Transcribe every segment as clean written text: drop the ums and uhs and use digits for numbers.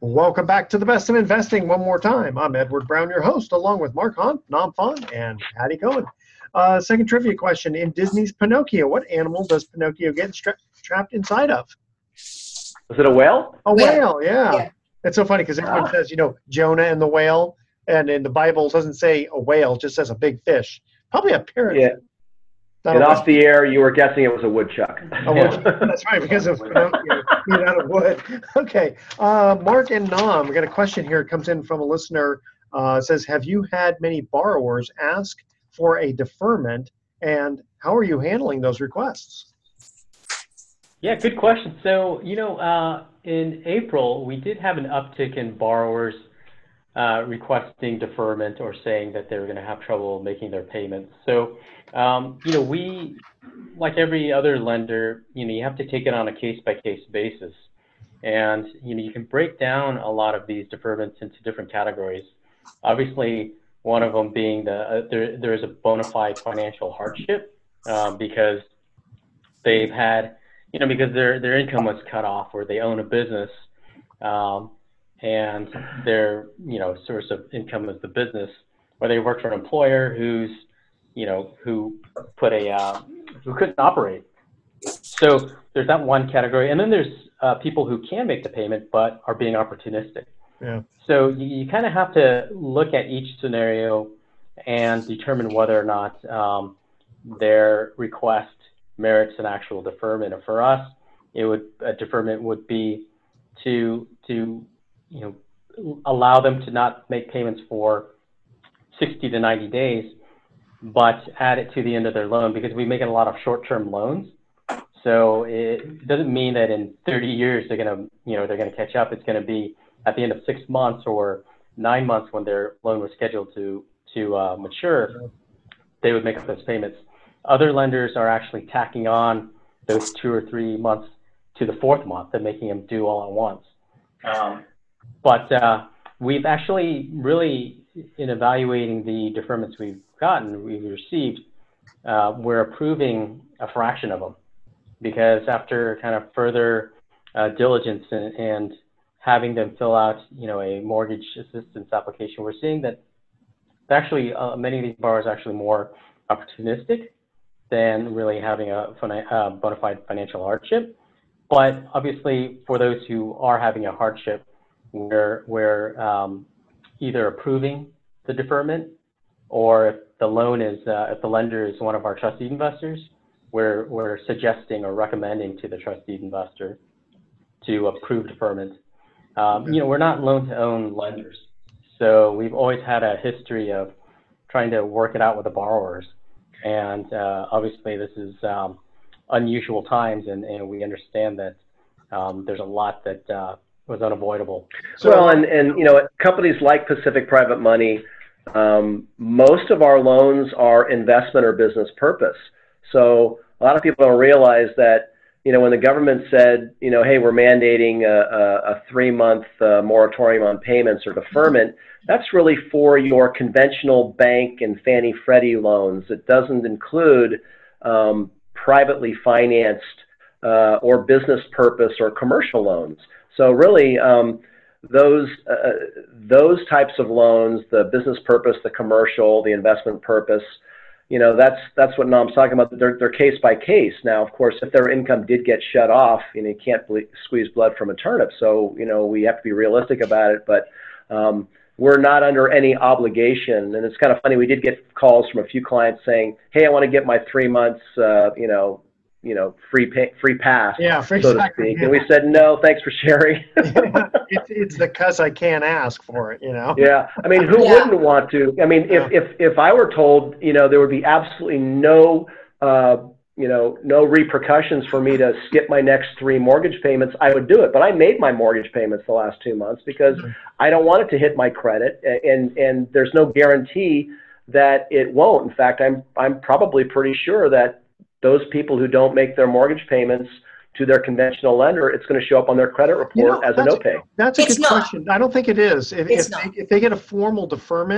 Welcome back to the Best of Investing one more time. I'm Edward Brown, your host, along with Mark Hunt, Nam Fung, and Patty Cohen. Second trivia question. In Disney's Pinocchio, what animal does Pinocchio get trapped inside of? Was it a whale? A whale, yeah. It's so funny because everyone says, Jonah and the whale, and in the Bible it doesn't say a whale, it just says a big fish. Probably a parrot. Yeah. And off the air, you were guessing it was a woodchuck. That's right, because of Pinocchio made out of wood. Okay. Mark and Nam, we got a question here. It comes in from a listener. It says, have you had many borrowers ask for a deferment, and how are you handling those requests? Yeah, good question. So, in April, we did have an uptick in borrowers requesting deferment or saying that they were going to have trouble making their payments. So, we, like every other lender, you have to take it on a case-by-case basis. And, you can break down a lot of these deferments into different categories. Obviously, one of them being there is a bona fide financial hardship because they've had, because their income was cut off, or they own a business and their, source of income is the business, or they work for an employer who couldn't operate. So there's that one category. And then there's people who can make the payment but are being opportunistic. Yeah. So you kind of have to look at each scenario and determine whether or not their request merits an actual deferment. And for us, a deferment would be to allow them to not make payments for 60 to 90 days, but add it to the end of their loan, because we make a lot of short-term loans. So it doesn't mean that in 30 years they're gonna catch up. It's gonna be at the end of 6 months or 9 months when their loan was scheduled to mature. They would make up those payments. Other lenders are actually tacking on those 2 or 3 months to the 4th month and making them due all at once. But we've actually really, in evaluating the deferments we've received, we're approving a fraction of them, because after kind of further diligence and having them fill out, a mortgage assistance application, we're seeing that actually many of these borrowers are actually more opportunistic than really having a bona fide financial hardship. But obviously, for those who are having a hardship, we're either approving the deferment, or if the lender is one of our trustee investors, we're suggesting or recommending to the trustee investor to approve deferment. We're not loan-to-own lenders, so we've always had a history of trying to work it out with the borrowers. And obviously, this is unusual times, and we understand that there's a lot that was unavoidable. Well, and companies like Pacific Private Money, most of our loans are investment or business purpose. So a lot of people don't realize that, when the government said, hey, we're mandating a 3-month moratorium on payments or deferment, that's really for your conventional bank and Fannie Freddie loans. It doesn't include privately financed or business purpose or commercial loans. So really, those types of loans, the business purpose, the commercial, the investment purpose, that's what Nam's talking about. They're case by case. Now, of course, if their income did get shut off, you can't squeeze blood from a turnip. So, we have to be realistic about it. But we're not under any obligation. And it's kind of funny. We did get calls from a few clients saying, "Hey, I want to get my 3 months, free pass, so to speak." And we said, "No, thanks for sharing." It's because I can't ask for it, Yeah, I mean, who wouldn't want to? I mean, if I were told, there would be absolutely no repercussions for me to skip my next 3 mortgage payments, I would do it. But I made my mortgage payments the last 2 months because I don't want it to hit my credit, and there's no guarantee that it won't. In fact, I'm probably pretty sure that those people who don't make their mortgage payments to their conventional lender, it's going to show up on their credit report as a no pay. That's a good question. I don't think it is. If they get a formal deferment,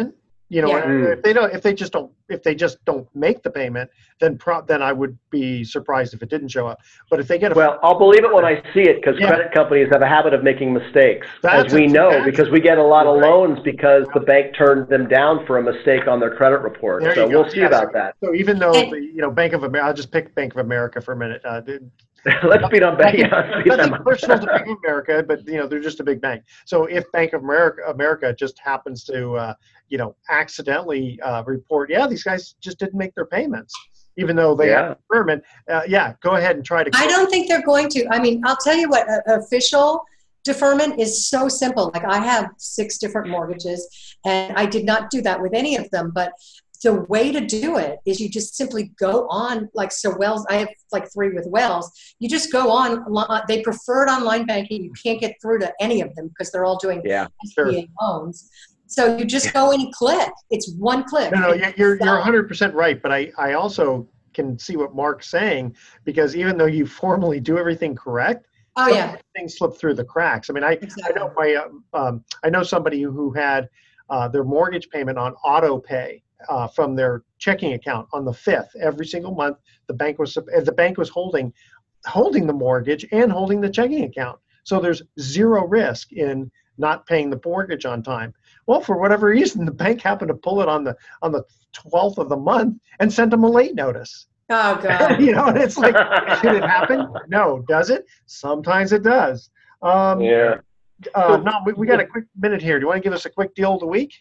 You know, Yeah. if they just don't make the payment, then I would be surprised if it didn't show up. But if they get Well, I'll believe it when I see it, because Yeah. credit companies have a habit of making mistakes, That's as we know, exactly- because we get a lot of Right. loans because the bank turned them down for a mistake on their credit report. There So you go. we'll see Yes. about that. So even though And- Bank of America, I'll just pick Bank of America for a minute. Let's beat on bank. Nothing personal to Bank of America, but they're just a big bank. So if Bank of America just happens to accidentally report, these guys just didn't make their payments, even though they have deferment, go ahead and try to. I don't think they're going to. I mean, I'll tell you what, official deferment is so simple. Like I have 6 different mortgages, and I did not do that with any of them, but the way to do it is you just simply go on, so Wells, I have 3 with Wells. You just go on, they preferred online banking. You can't get through to any of them because they're all doing SBA loans. So you just go in and click. It's one click. No, you're 100% right, but I also can see what Mark's saying, because even though you formally do everything correct, things slip through the cracks. I mean, I know I know somebody who had their mortgage payment on auto pay from their checking account on the 5th every single month. The bank was holding the mortgage and holding the checking account, so there's zero risk in not paying the mortgage on time. Well, for whatever reason, the bank happened to pull it on the 12th of the month and sent them a late notice. Oh God! And it's like, should it happen? No, does it? Sometimes it does. No, we got a quick minute here. Do you want to give us a quick deal of the week?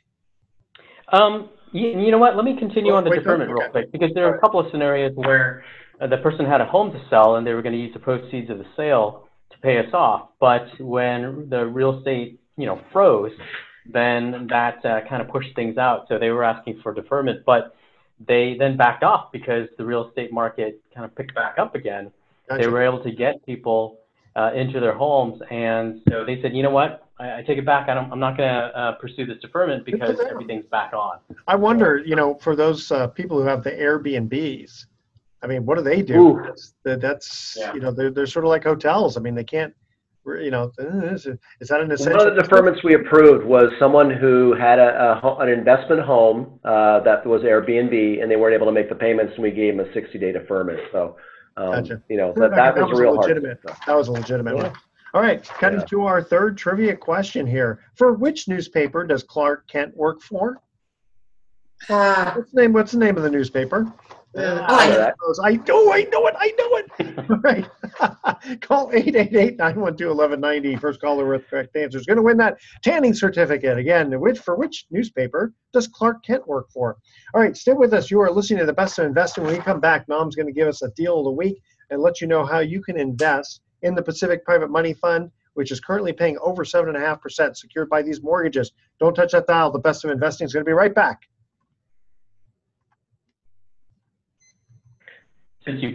You know what? Let me continue on the deferment real quick, because there are a couple of scenarios where the person had a home to sell and they were going to use the proceeds of the sale to pay us off. But when the real estate, froze, then that kind of pushed things out. So they were asking for deferment, but they then backed off because the real estate market kind of picked back up again. Gotcha. They were able to get people into their homes, and so they said, you know what? I take it back. I'm not going to pursue this deferment because everything's back on. I wonder, for those people who have the Airbnbs, I mean, what do they do? That's they're sort of like hotels. I mean, they can't, is that an essential? One of the deferments we approved was someone who had an investment home that was Airbnb, and they weren't able to make the payments, and we gave them a 60-day deferment. So, gotcha. That was a real legitimate. That was a legitimate one. All right, cutting to our third trivia question here. For which newspaper does Clark Kent work for? What's the name of the newspaper? I know it. Right. Call 888-912-1190. First caller with correct answer is going to win that tanning certificate. Again, for which newspaper does Clark Kent work for? All right, stay with us. You are listening to The Best of Investing. When we come back, Nam's going to give us a deal of the week and let you know how you can invest in the Pacific Private Money Fund, which is currently paying over 7.5% secured by these mortgages. Don't touch that dial. The Best of Investing is going to be right back. Since you